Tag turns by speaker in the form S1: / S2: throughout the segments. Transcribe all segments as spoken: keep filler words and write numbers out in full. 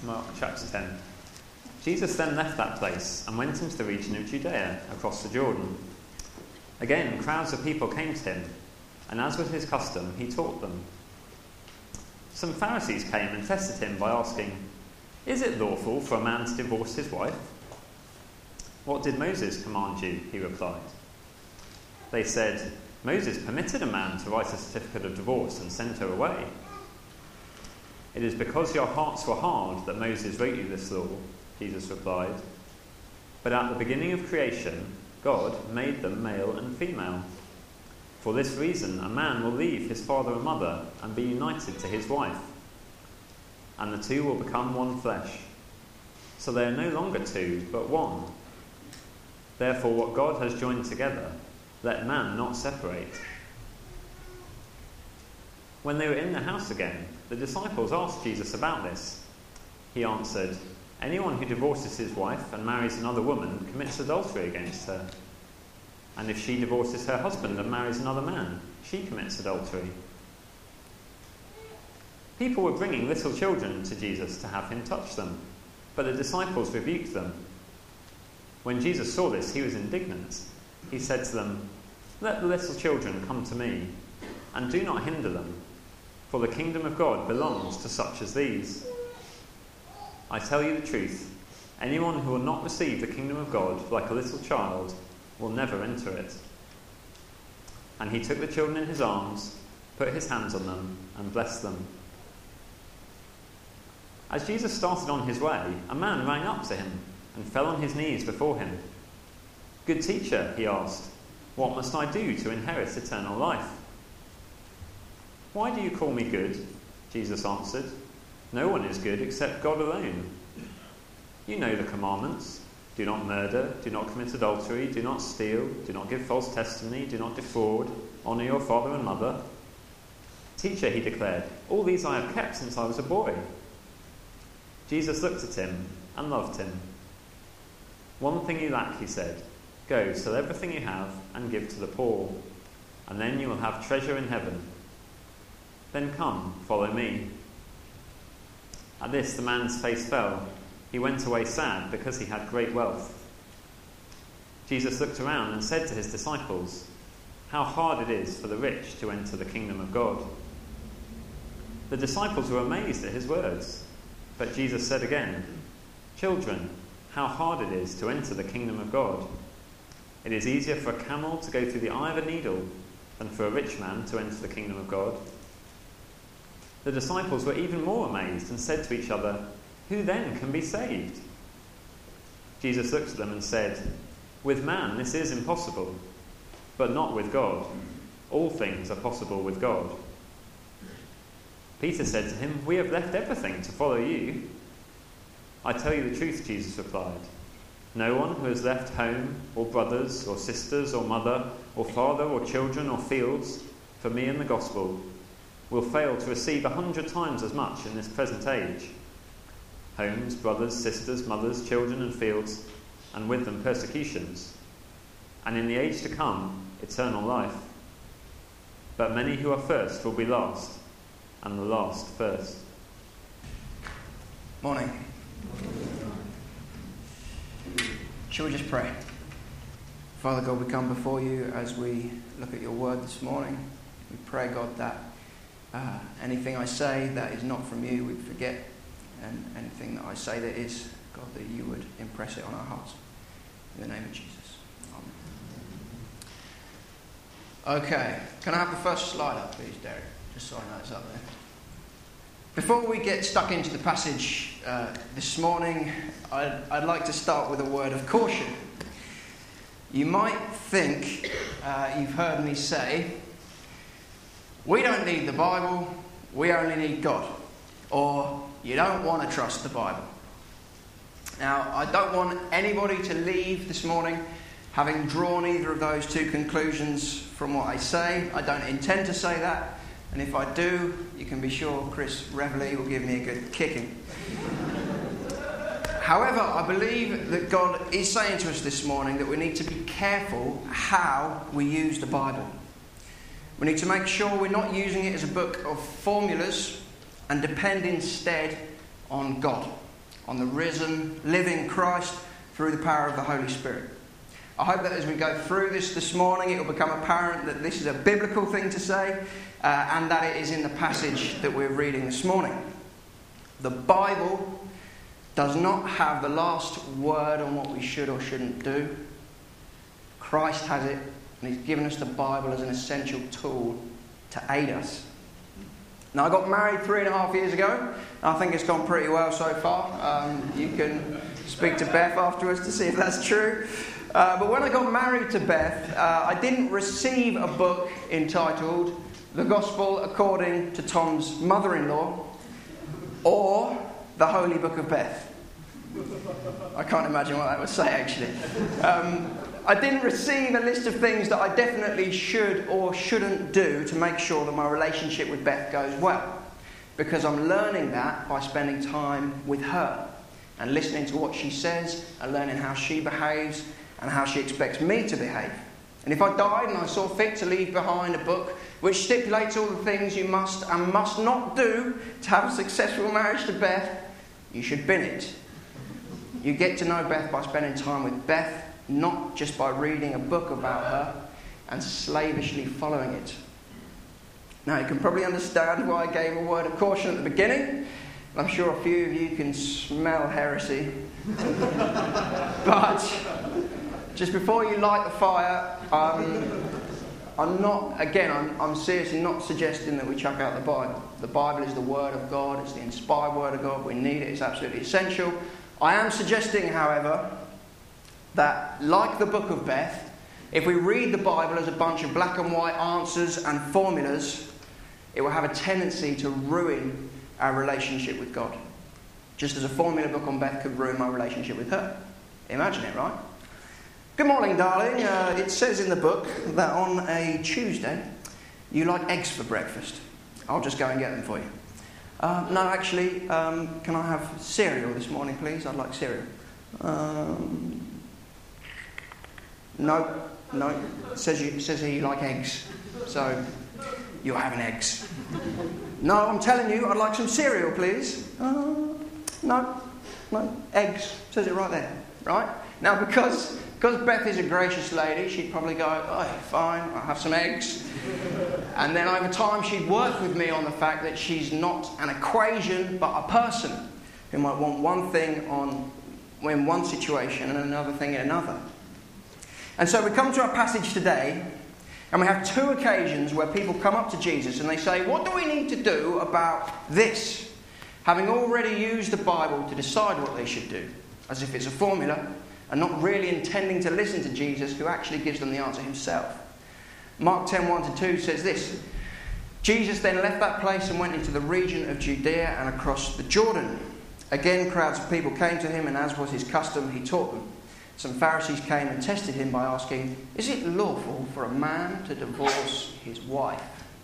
S1: Mark chapter ten. Jesus then left that place and went into the region of Judea, across the Jordan. Again, crowds of people came to him, and as was his custom, he taught them. Some Pharisees came and tested him by asking, "Is it lawful for a man to divorce his wife?" "What did Moses command you?" he replied. They said, "Moses permitted a man to write a certificate of divorce and send her away." "It is because your hearts were hard that Moses wrote you this law," Jesus replied. "But at the beginning of creation, God made them male and female. For this reason, a man will leave his father and mother and be united to his wife, and the two will become one flesh. So they are no longer two, but one. Therefore, what God has joined together, let man not separate." When they were in the house again, the disciples asked Jesus about this. He answered, "Anyone who divorces his wife and marries another woman commits adultery against her. And if she divorces her husband and marries another man, she commits adultery." People were bringing little children to Jesus to have him touch them, but the disciples rebuked them. When Jesus saw this, he was indignant. He said to them, "Let the little children come to me, and do not hinder them, for the kingdom of God belongs to such as these. I tell you the truth, anyone who will not receive the kingdom of God like a little child will never enter it." And he took the children in his arms, put his hands on them, and blessed them. As Jesus started on his way, a man ran up to him and fell on his knees before him. "Good teacher," he asked, "what must I do to inherit eternal life?" "Why do you call me good?" Jesus answered. "No one is good except God alone. You know the commandments. Do not murder, do not commit adultery, do not steal, do not give false testimony, do not defraud, honour your father and mother." "Teacher," he declared, "all these I have kept since I was a boy." Jesus looked at him and loved him. "One thing you lack," he said. "Go, sell everything you have and give to the poor, and then you will have treasure in heaven. Then come, follow me." At this the man's face fell. He went away sad because he had great wealth. Jesus looked around and said to his disciples, "How hard it is for the rich to enter the kingdom of God." The disciples were amazed at his words. But Jesus said again, "Children, how hard it is to enter the kingdom of God. It is easier for a camel to go through the eye of a needle than for a rich man to enter the kingdom of God." The disciples were even more amazed and said to each other, "Who then can be saved?" Jesus looked at them and said, "With man this is impossible, but not with God. All things are possible with God." Peter said to him, "We have left everything to follow you." "I tell you the truth," Jesus replied. "No one who has left home, or brothers, or sisters, or mother, or father, or children, or fields, for me and the gospel, will fail to receive a hundred times as much in this present age. Homes, brothers, sisters, mothers, children, and fields, and with them persecutions. And in the age to come, eternal life. But many who are first will be last, and the last first."
S2: Morning. Shall we just pray? Father God, we come before you as we look at your word this morning. We pray, God, that uh, anything I say that is not from you, we'd forget. And anything that I say that is, God, that you would impress it on our hearts. In the name of Jesus. Amen. Okay. Can I have the first slide up, please, Derek? Just so I know it's up there. Before we get stuck into the passage uh, this morning, I'd, I'd like to start with a word of caution. You might think uh, you've heard me say, "We don't need the Bible, we only need God." Or, "You don't want to trust the Bible." Now, I don't want anybody to leave this morning having drawn either of those two conclusions from what I say. I don't intend to say that. And if I do, you can be sure Chris Reveley will give me a good kicking. However, I believe that God is saying to us this morning that we need to be careful how we use the Bible. We need to make sure we're not using it as a book of formulas and depend instead on God. on the risen, living Christ through the power of the Holy Spirit. I hope that as we go through this this morning, it will become apparent that this is a biblical thing to say uh, and that it is in the passage that we're reading this morning. The Bible does not have the last word on what we should or shouldn't do. Christ has it, and He's given us the Bible as an essential tool to aid us. Now, I got married three and a half years ago. I think it's gone pretty well so far. Um, you can speak to Beth afterwards to see if that's true. Uh, but when I got married to Beth, uh, I didn't receive a book entitled The Gospel According to Tom's Mother-in-Law or The Holy Book of Beth. I can't imagine what that would say, actually. Um, I didn't receive a list of things that I definitely should or shouldn't do to make sure that my relationship with Beth goes well. Because I'm learning that by spending time with her and listening to what she says and learning how she behaves and how she expects me to behave. And if I died and I saw fit to leave behind a book which stipulates all the things you must and must not do to have a successful marriage to Beth, you should bin it. You get to know Beth by spending time with Beth, not just by reading a book about her and slavishly following it. Now, you can probably understand why I gave a word of caution at the beginning. I'm sure a few of you can smell heresy. But just before you light the fire, um, I'm not, again, I'm, I'm seriously not suggesting that we chuck out the Bible. The Bible is the Word of God. It's the inspired Word of God. We need it. It's absolutely essential. I am suggesting, however, that, like the Book of Beth, if we read the Bible as a bunch of black and white answers and formulas, it will have a tendency to ruin our relationship with God. Just as a formula book on Beth could ruin my relationship with her. Imagine it, right? Good morning, darling. Uh, it says in the book that on a Tuesday you like eggs for breakfast. I'll just go and get them for you. Uh, no, actually, um, can I have cereal this morning, please? I'd like cereal. Um... No, no. It says you it says here you like eggs. So, you're having eggs. No, I'm telling you, I'd like some cereal, please. Uh, no, no. Eggs. It says it right there. Right? Now, because, because Beth is a gracious lady, she'd probably go, oh, fine, I'll have some eggs. And then over time, she'd work with me on the fact that she's not an equation, but a person who might want one thing on in one situation and another thing in another. And so we come to our passage today, and we have two occasions where people come up to Jesus and they say, what do we need to do about this? Having already used the Bible to decide what they should do, as if it's a formula, and not really intending to listen to Jesus, who actually gives them the answer himself. Mark ten, one to two says this: Jesus then left that place and went into the region of Judea and across the Jordan. Again, crowds of people came to him, and as was his custom, he taught them. Some Pharisees came and tested him by asking, is it lawful for a man to divorce his wife?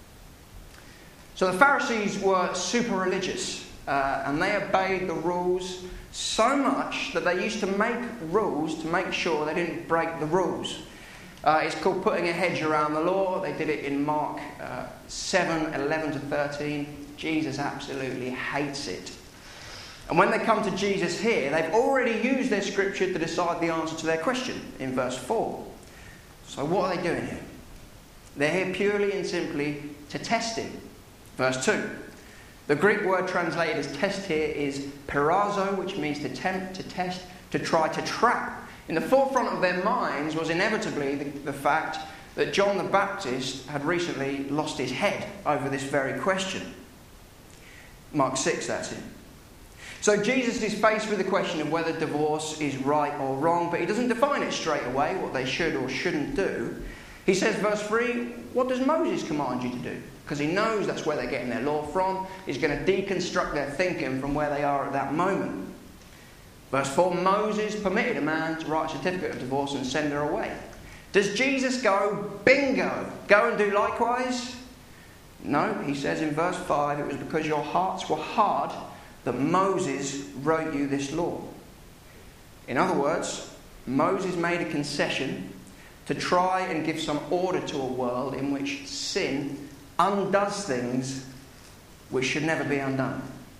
S2: So the Pharisees were super religious, uh, and they obeyed the rules so much that they used to make rules to make sure they didn't break the rules. Uh, it's called putting a hedge around the law. They did it in Mark uh, seven, eleven to thirteen. Jesus absolutely hates it. And when they come to Jesus here, they've already used their scripture to decide the answer to their question in verse four. So what are they doing here? They're here purely and simply to test him. Verse two. The Greek word translated as test here is perazo, which means to tempt, to test, to try to trap. In the forefront of their minds was inevitably the, the fact that John the Baptist had recently lost his head over this very question. Mark six, that's it. So Jesus is faced with the question of whether divorce is right or wrong, but he doesn't define it straight away, what they should or shouldn't do. He says, verse three, what does Moses command you to do? Because he knows that's where they're getting their law from. He's going to deconstruct their thinking from where they are at that moment. Verse four, Moses permitted a man to write a certificate of divorce and send her away. Does Jesus go, bingo, go and do likewise? No, he says in verse five, it was because your hearts were hard that Moses wrote you this law. In other words, Moses made a concession to try and give some order to a world in which sin undoes things which should never be undone.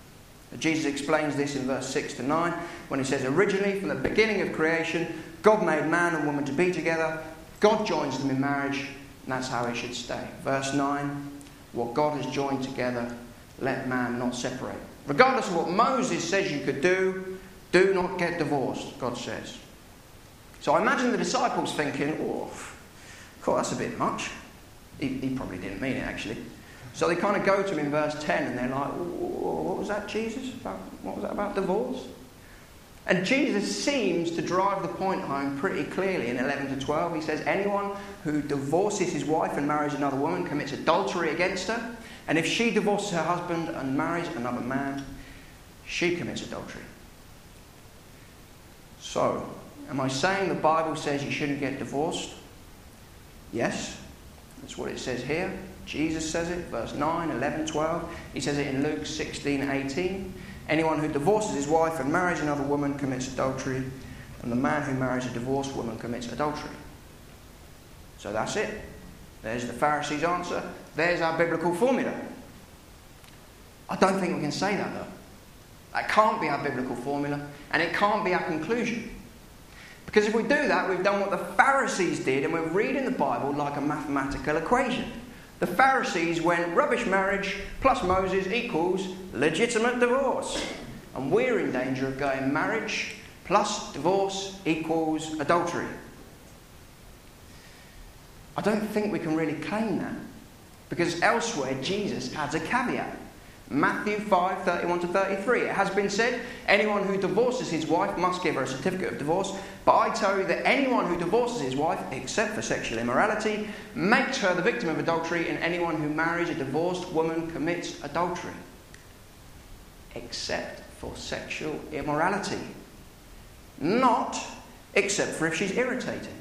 S2: Jesus explains this in verse six to nine when he says, originally, from the beginning of creation, God made man and woman to be together. God joins them in marriage, and that's how it should stay. Verse nine, what God has joined together, let man not separate. Regardless of what Moses says you could do, do not get divorced, God says. So I imagine the disciples thinking, oh, cool, that's a bit much. He, he probably didn't mean it, actually. So they kind of go to him in verse ten and they're like, what was that, Jesus? About, what was that about divorce? And Jesus seems to drive the point home pretty clearly in eleven to twelve. He says, anyone who divorces his wife and marries another woman commits adultery against her. And if she divorces her husband and marries another man, she commits adultery. So, am I saying the Bible says you shouldn't get divorced? Yes, that's what it says here. Jesus says it, verse nine, eleven, twelve. He says it in Luke sixteen, eighteen. Anyone who divorces his wife and marries another woman commits adultery, and the man who marries a divorced woman commits adultery. So that's it. There's the Pharisees' answer. There's our biblical formula. I don't think we can say that, though. That can't be our biblical formula, and it can't be our conclusion. Because if we do that, we've done what the Pharisees did, and we're reading the Bible like a mathematical equation. The Pharisees went rubbish marriage plus Moses equals legitimate divorce. And we're in danger of going marriage plus divorce equals adultery. I don't think we can really claim that, because elsewhere Jesus adds a caveat. Matthew five, thirty-one to thirty-three. It has been said, anyone who divorces his wife must give her a certificate of divorce. But I tell you that anyone who divorces his wife, except for sexual immorality, makes her the victim of adultery, and anyone who marries a divorced woman commits adultery. Except for sexual immorality. Not except for if she's irritating.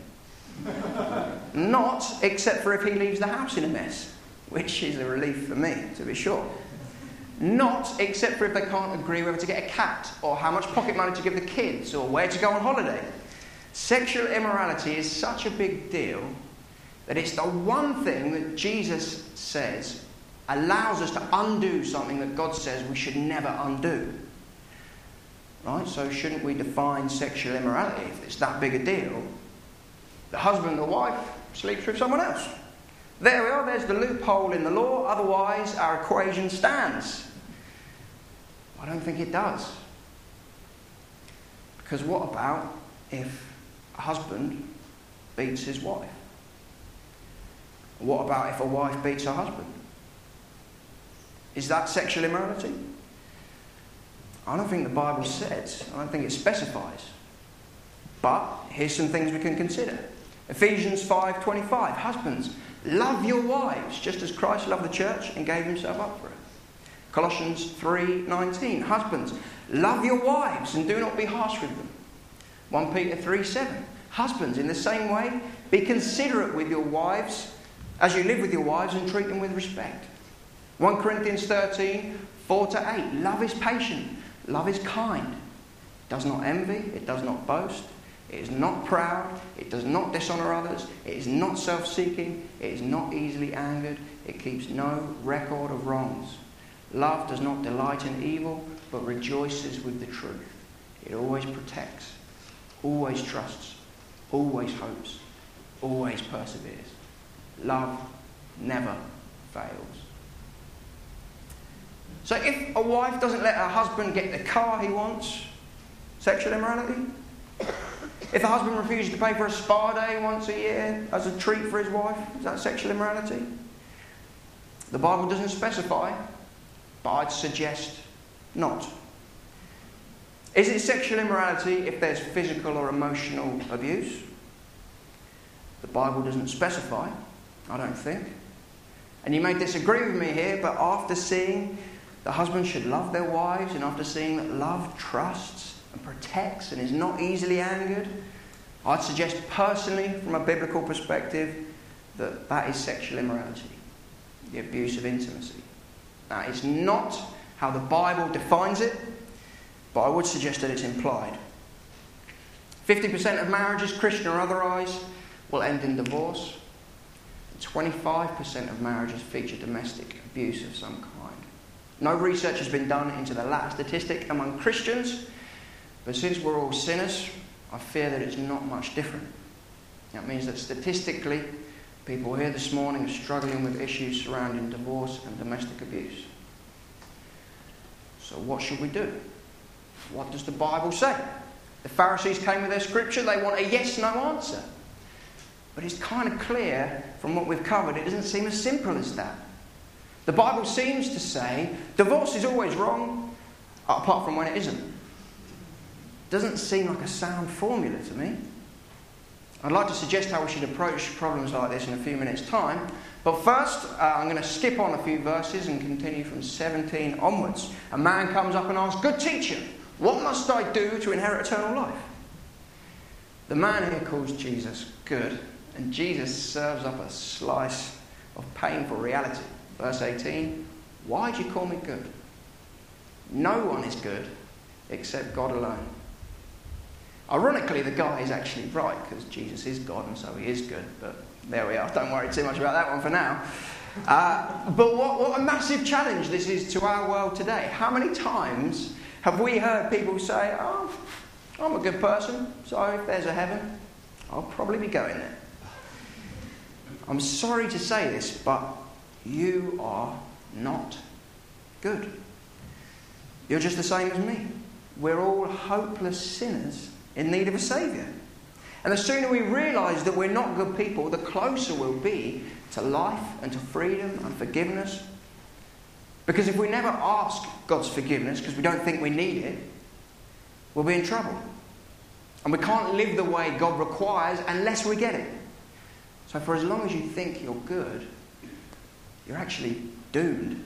S2: Not except for if he leaves the house in a mess, which is a relief for me, to be sure. Not except for if they can't agree whether to get a cat, or how much pocket money to give the kids, or where to go on holiday. Sexual immorality is such a big deal that it's the one thing that Jesus says allows us to undo something that God says we should never undo. Right? So shouldn't we define sexual immorality if it's that big a deal? The husband or wife sleeps with someone else. There we are, there's the loophole in the law, otherwise our equation stands. I don't think it does. Because what about if a husband beats his wife? What about if a wife beats her husband? Is that sexual immorality? I don't think the Bible says. I don't think it specifies. But here's some things we can consider. Ephesians five twenty-five. Husbands, love your wives, just as Christ loved the church and gave himself up for her. Colossians three nineteen. Husbands, love your wives and do not be harsh with them. First Peter three seven. Husbands, in the same way, be considerate with your wives as you live with your wives and treat them with respect. First Corinthians thirteen four to eight. Love is patient. Love is kind. It does not envy. It does not boast. It is not proud. It does not dishonour others. It is not self-seeking. It is not easily angered. It keeps no record of wrongs. Love does not delight in evil, but rejoices with the truth. It always protects, always trusts, always hopes, always perseveres. Love never fails. So if a wife doesn't let her husband get the car he wants, sexual immorality? If a husband refuses to pay for a spa day once a year as a treat for his wife, is that sexual immorality? The Bible doesn't specify, but I'd suggest not. Is it sexual immorality if there's physical or emotional abuse? The Bible doesn't specify, I don't think. And you may disagree with me here, but after seeing the husband should love their wives, and after seeing that love trusts and protects and is not easily angered, I'd suggest personally, from a biblical perspective, that that is sexual immorality, the abuse of intimacy. That is not how the Bible defines it, but I would suggest that it's implied. fifty percent of marriages, Christian or otherwise, will end in divorce. twenty-five percent of marriages feature domestic abuse of some kind. No research has been done into the latter statistic among Christians, but since we're all sinners, I fear that it's not much different. That means that statistically, people here this morning are struggling with issues surrounding divorce and domestic abuse. So what should we do? What does the Bible say? The Pharisees came with their scripture. They want a yes-no answer. But it's kind of clear from what we've covered, it doesn't seem as simple as that. The Bible seems to say divorce is always wrong, apart from when it isn't. Doesn't seem like a sound formula to me. I'd like to suggest how we should approach problems like this in a few minutes' time. But first, uh, I'm going to skip on a few verses and continue from seventeen onwards. A man comes up and asks, "Good teacher, what must I do to inherit eternal life?" The man here calls Jesus good, and Jesus serves up a slice of painful reality. Verse eighteen, "Why do you call me good? No one is good except God alone." Ironically, the guy is actually right, because Jesus is God and so he is good. But there we are. Don't worry too much about that one for now. Uh, but what, what a massive challenge this is to our world today. How many times have we heard people say, "Oh, I'm a good person, so if there's a heaven, I'll probably be going there." I'm sorry to say this, but you are not good. You're just the same as me. We're all hopeless sinners in need of a saviour. And the sooner we realise that we're not good people, the closer we'll be to life and to freedom and forgiveness. Because if we never ask God's forgiveness because we don't think we need it, we'll be in trouble. And we can't live the way God requires unless we get it. So for as long as you think you're good, you're actually doomed.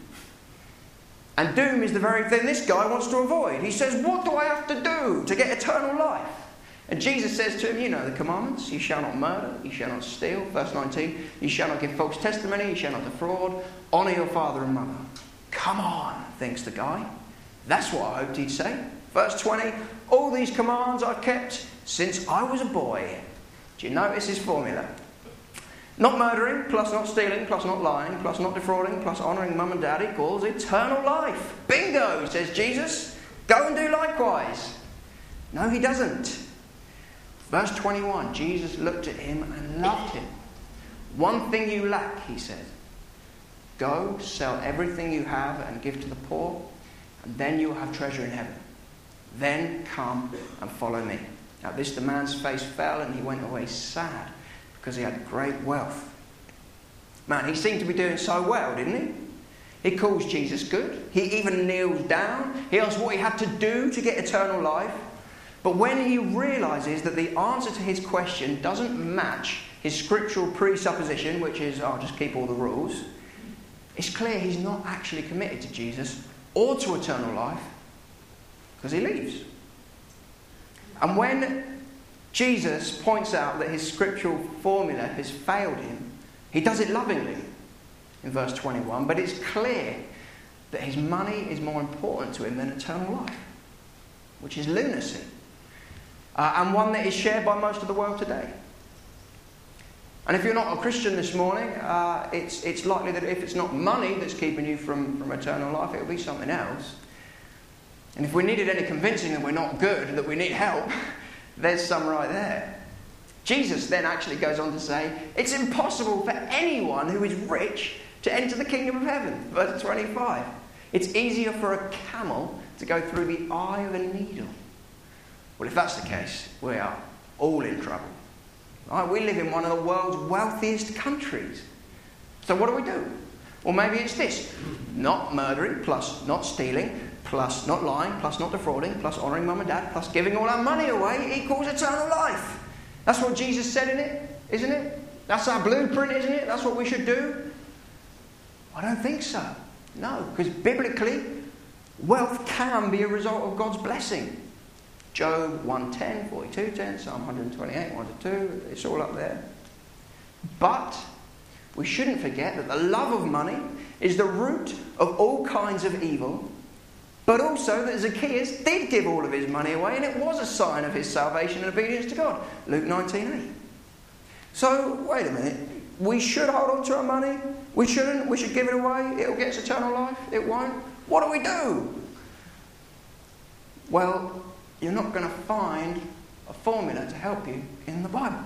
S2: And doom is the very thing this guy wants to avoid. He says, "What do I have to do to get eternal life?" And Jesus says to him, "You know the commandments. You shall not murder. You shall not steal." Verse nineteen, "You shall not give false testimony. You shall not defraud. Honour your father and mother." Come on, thinks the guy. That's what I hoped he'd say. Verse twenty, "All these commands I've kept since I was a boy." Do you notice his formula? Not murdering, plus not stealing, plus not lying, plus not defrauding, plus honouring mum and dad equals eternal life. Bingo, says Jesus. Go and do likewise. No, he doesn't. Verse twenty-one, Jesus looked at him and loved him. "One thing you lack," he said. "Go, sell everything you have and give to the poor, and then you will have treasure in heaven. Then come and follow me." At this the man's face fell and he went away sad, because he had great wealth. Man, he seemed to be doing so well, didn't he? He calls Jesus good. He even kneels down. He asks what he had to do to get eternal life. But when he realises that the answer to his question doesn't match his scriptural presupposition, which is, "I'll just keep all the rules," it's clear he's not actually committed to Jesus or to eternal life, because he leaves. And when Jesus points out that his scriptural formula has failed him, he does it lovingly in verse twenty-one, but it's clear that his money is more important to him than eternal life, which is lunacy, uh, and one that is shared by most of the world today. And if you're not a Christian this morning, uh, it's, it's likely that if it's not money that's keeping you from, from eternal life, it'll be something else. And if we needed any convincing that we're not good, that we need help, there's some right there. Jesus then actually goes on to say, it's impossible for anyone who is rich to enter the kingdom of heaven. Verse twenty-five. It's easier for a camel to go through the eye of a needle. Well, if that's the case, we are all in trouble. Right? We live in one of the world's wealthiest countries. So what do we do? Well, maybe it's this. Not murdering, plus not stealing, plus not lying, plus not defrauding, plus honouring mum and dad, plus giving all our money away equals eternal life. That's what Jesus said in it, isn't it? That's our blueprint, isn't it? That's what we should do? I don't think so. No, because biblically, wealth can be a result of God's blessing. Job one ten, forty-two ten, Psalm one twenty-eight, one to two, it's all up there. But we shouldn't forget that the love of money is the root of all kinds of evil, but also that Zacchaeus did give all of his money away, and it was a sign of his salvation and obedience to God. Luke nineteen eight. So, wait a minute. We should hold on to our money. We shouldn't. We should give it away. It'll get us eternal life. It won't. What do we do? Well, you're not going to find a formula to help you in the Bible.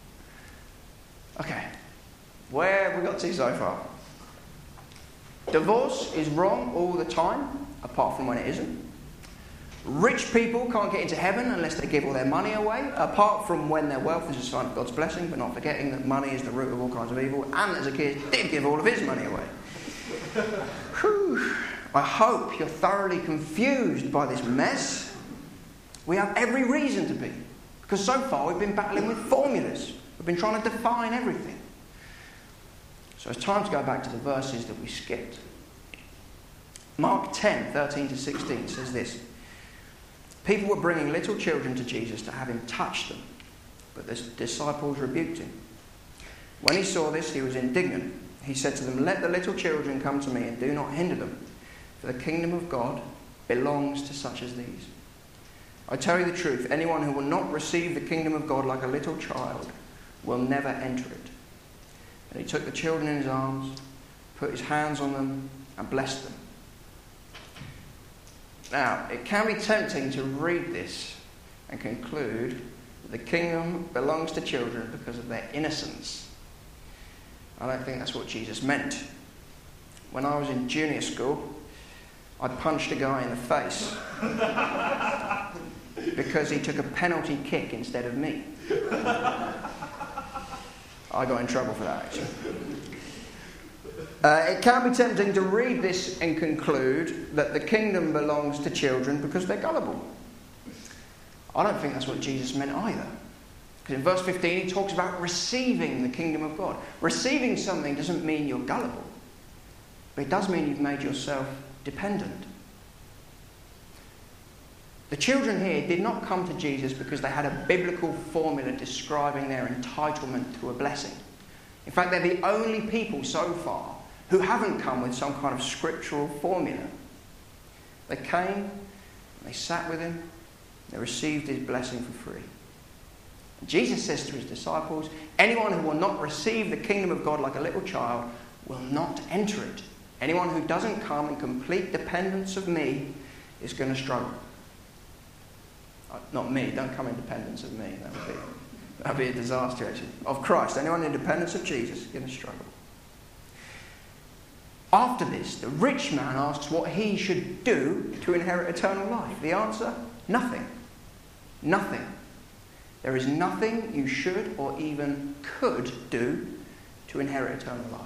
S2: Okay, where have we got to so far? Divorce is wrong all the time, apart from when it isn't. Rich people can't get into heaven unless they give all their money away, apart from when their wealth is a sign of God's blessing, but not forgetting that money is the root of all kinds of evil, and as a kid did give all of his money away. Whew. I hope you're thoroughly confused by this mess. We have every reason to be, because so far we've been battling with formulas. We've been trying to define everything. So it's time to go back to the verses that we skipped. Mark ten, thirteen to sixteen says this. People were bringing little children to Jesus to have him touch them, but the disciples rebuked him. When he saw this, he was indignant. He said to them, "Let the little children come to me and do not hinder them, for the kingdom of God belongs to such as these. I tell you the truth, anyone who will not receive the kingdom of God like a little child will never enter it." And he took the children in his arms, put his hands on them, and blessed them. Now, it can be tempting to read this and conclude that the kingdom belongs to children because of their innocence. I don't think that's what Jesus meant. When I was in junior school, I punched a guy in the face because he took a penalty kick instead of me. I got in trouble for that, actually. Uh, it can be tempting to read this and conclude that the kingdom belongs to children because they're gullible. I don't think that's what Jesus meant either. Because in verse fifteen he talks about receiving the kingdom of God. Receiving something doesn't mean you're gullible, but it does mean you've made yourself dependent. The children here did not come to Jesus because they had a biblical formula describing their entitlement to a blessing. In fact, they're the only people so far who haven't come with some kind of scriptural formula. They came, they sat with him, they received his blessing for free. And Jesus says to his disciples, anyone who will not receive the kingdom of God like a little child will not enter it. Anyone who doesn't come in complete dependence of me is going to struggle. Uh, not me, don't come in dependence of me. That would be, that would be a disaster, actually. Of Christ. Anyone in dependence of Jesus is going to struggle. After this, the rich man asks what he should do to inherit eternal life. The answer? Nothing. Nothing. There is nothing you should or even could do to inherit eternal life.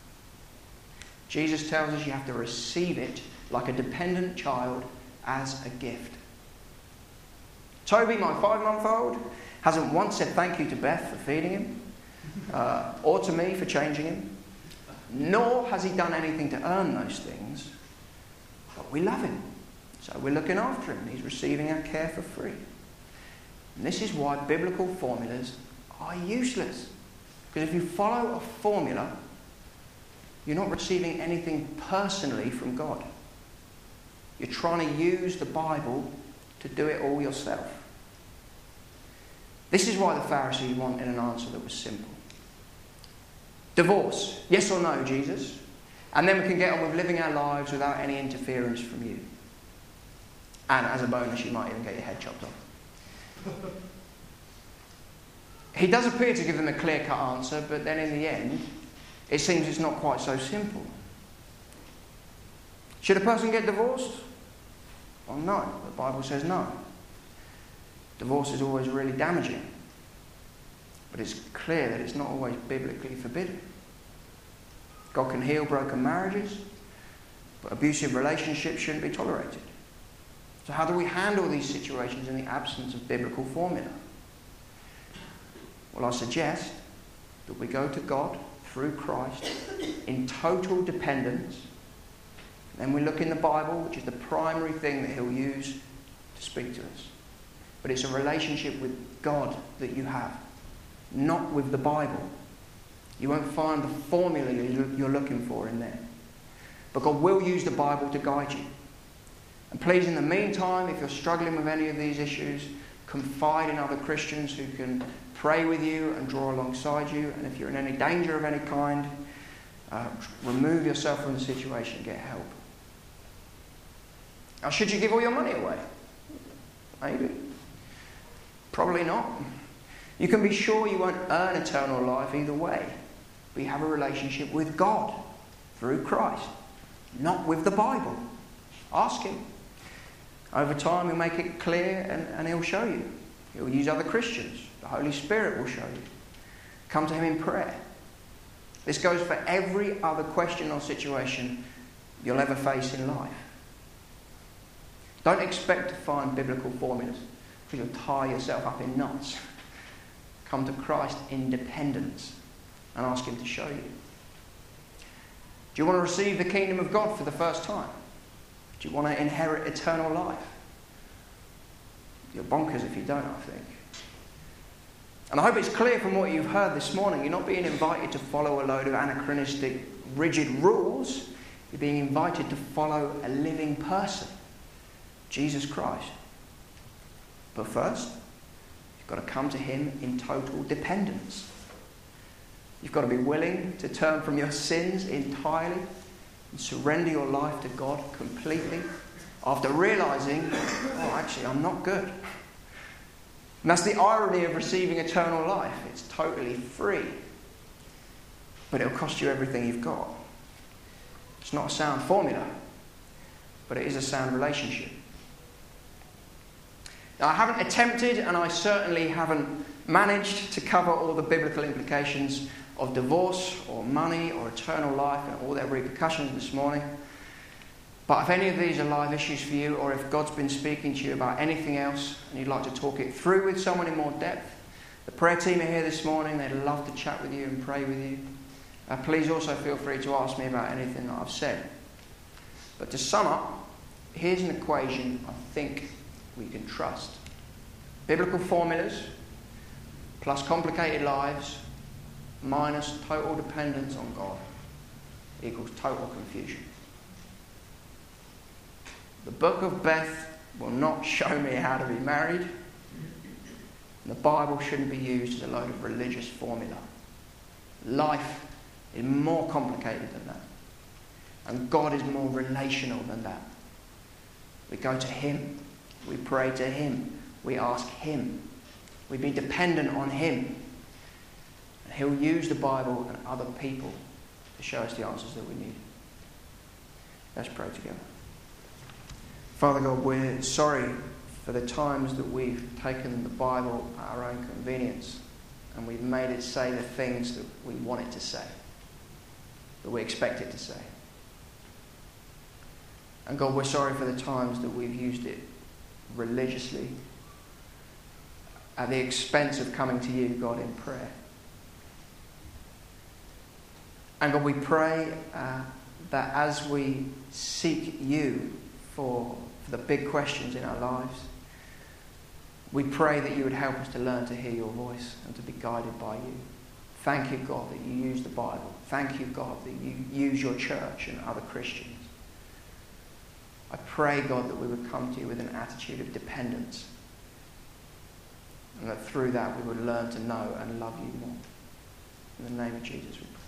S2: Jesus tells us you have to receive it like a dependent child as a gift. Toby, my five-month-old, hasn't once said thank you to Beth for feeding him, uh, or to me for changing him, nor has he done anything to earn those things, but we love him, so we're looking after him. He's receiving our care for free. And this is why biblical formulas are useless, because if you follow a formula, you're not receiving anything personally from God. You're trying to use the Bible to do it all yourself. This is why the Pharisees wanted an answer that was simple. Divorce, yes or no, Jesus? And then we can get on with living our lives without any interference from you. And as a bonus, you might even get your head chopped off. He does appear to give them a clear-cut answer, but then in the end, it seems it's not quite so simple. Should a person get divorced? Well, no. The Bible says no. Divorce is always really damaging. But it's clear that it's not always biblically forbidden. God can heal broken marriages, but abusive relationships shouldn't be tolerated. So how do we handle these situations in the absence of biblical formula? Well, I suggest that we go to God through Christ in total dependence. Then we look in the Bible, which is the primary thing that he'll use to speak to us. But it's a relationship with God that you have, not with the Bible. You won't find the formula you're looking for in there. But God will use the Bible to guide you. And please, in the meantime, if you're struggling with any of these issues, confide in other Christians who can pray with you and draw alongside you. And if you're in any danger of any kind, uh, remove yourself from the situation and get help. Now, should you give all your money away? Maybe. Probably not. You can be sure you won't earn eternal life either way. But you have a relationship with God through Christ, not with the Bible. Ask him. Over time, he'll make it clear and, and he'll show you. He'll use other Christians. The Holy Spirit will show you. Come to him in prayer. This goes for every other question or situation you'll ever face in life. Don't expect to find biblical formulas because you'll tie yourself up in knots. Come to Christ in dependence and ask him to show you. Do you want to receive the kingdom of God for the first time? Do you want to inherit eternal life? You're bonkers if you don't, I think. And I hope it's clear from what you've heard this morning, you're not being invited to follow a load of anachronistic, rigid rules. You're being invited to follow a living person, Jesus Christ. But first, you've got to come to him in total dependence. You've got to be willing to turn from your sins entirely and surrender your life to God completely after realizing, oh, actually, I'm not good. And that's the irony of receiving eternal life. It's totally free. But it'll cost you everything you've got. It's not a sound formula, but it is a sound relationship. Now, I haven't attempted, and I certainly haven't managed to cover all the biblical implications of divorce or money or eternal life and all their repercussions this morning. But if any of these are live issues for you, or if God's been speaking to you about anything else and you'd like to talk it through with someone in more depth, the prayer team are here this morning. They'd love to chat with you and pray with you. Uh, please also feel free to ask me about anything that I've said. But to sum up, here's an equation I think we can trust. Biblical formulas plus complicated lives minus total dependence on God equals total confusion. The book of Beth will not show me how to be married. The Bible shouldn't be used as a load of religious formula. Life is more complicated than that. And God is more relational than that. We go to him. We pray to him. We ask him. We be dependent on him. And he'll use the Bible and other people to show us the answers that we need. Let's pray together. Father God, we're sorry for the times that we've taken the Bible at our own convenience and we've made it say the things that we want it to say, that we expect it to say. And God, we're sorry for the times that we've used it religiously at the expense of coming to you, God, in prayer. And God, we pray uh, that as we seek you for, for the big questions in our lives, we pray that you would help us to learn to hear your voice and to be guided by you. Thank you, God, that you use the Bible. Thank you, God, that you use your church and other Christians. I pray, God, that we would come to you with an attitude of dependence and that through that we would learn to know and love you more. In the name of Jesus we pray.